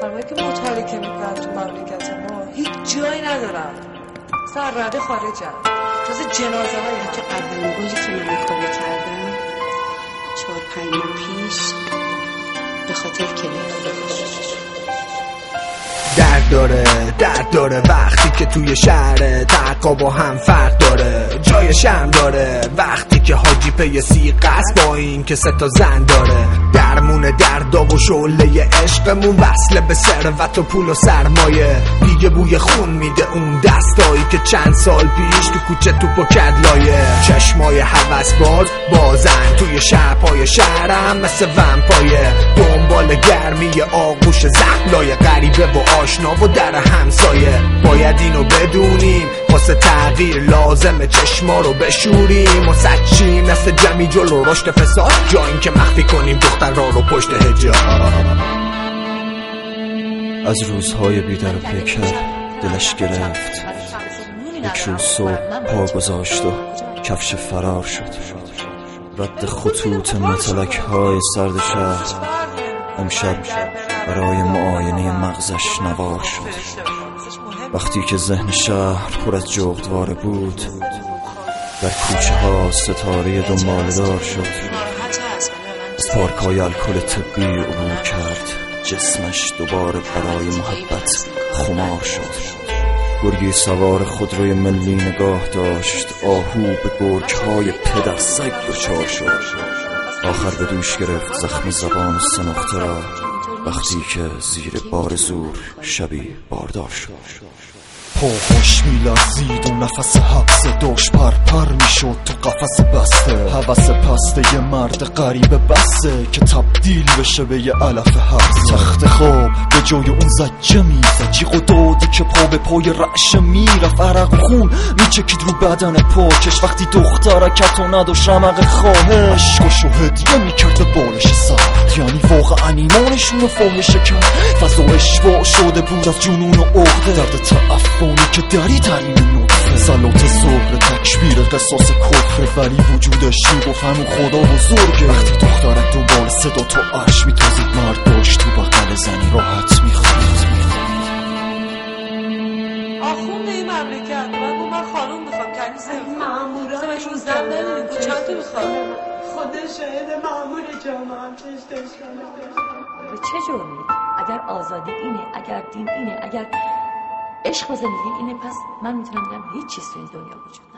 خانمایی که متارکه میکنن تو مملکت ما هیچ جایی ندارن، سر رده خارجن، جز جنازه هایی. تو اولین باری که من کاری کردم 4-5 ماه پیش به خاطر کلیه درد داره وقتی که توی شهر تقا با هم فرق داره، جای شم داره وقتی که حاجی پی سیغ است با این که 3 تا زن داره. درمون دردا و شعله عشقمون وصله به ثروت و پول و سرمایه، دیگه بوی خون میده اون دستایی که چند سال پیش تو کوچه توپ و کدلایه. چشمای هوسباز بازن توی شب‌های شهرم مثل ومپایه، دنبال گرمی آغوش زخملای غریبه و آشنا و در همسایه. باید اینو بدونیم واسه تغییر لازمه چشما رو بشوریم و سچیم مثل جمعی جلو رشد فساد، جا این که مخفی کنیم دختر را رو پشت حجاب. از روزهای بیدر و پیکر دلش گرفت، یک روز صبح پا گذاشت و کفش فرار شد. رد خطوط متلک های سرد شهر امشب برای معاینه مغزش نوار شد. وقتی که ذهن شهر پر از جغدواره بود، در کوچه ها ستاره دنباله‌دار شد. از پارک‌های الکل طبی عبور کرد، جسمش دوباره برای محبت خمار شد. گرگی سوار خودروی ملی نگاه داشت، آهو به گرگ‌های پدر سگ دچار شد. آخر به دوش گرفت زخم زبان 3 نقطه را وقتی که زیر بار زور شبی باردار شد. پاهاش میلرزید و نفس حبس داشت پر میشد تو قفس بسته. هوس پسته یه مرد غریب بسته که تبدیل بشه به یه علف حبس. تخت خواب به جای اون زجه میزد، جیغ و دادی که پا به پای رعشه میرفت. عرق و خون میچکید رو بدن پاکش وقتی دخترکتو نداشت رمق خواهش. عشقشو هدیه میکرد به بالش سرد، یعنی واقعا ایمانشون رو فاحشه کرد. فضا اشباع شده بود از جنون و عقده، درد تعفنی که دری ترین نطفه. صلات صبر تکبیر قصاص کفر، ولی وجودش میگفت همون خدا بزرگه. وقتی دخترک دنبال صدا تو عرش میتازید، مرد داشت تو بغل زنی راحت میخواد. آخونده این مملکت من خانوم میخوام، کنیزه میخوام، شون زن نداریم تو چند تا میخوام. خدا شاید مامور جامعه هم چشتش کنه. به چه جرمی؟ اگر آزادی اینه، اگر دین اینه، اگر عشق و زندگی اینه، پس من میتونم بگم هیچ چیز تو این دنیا وجود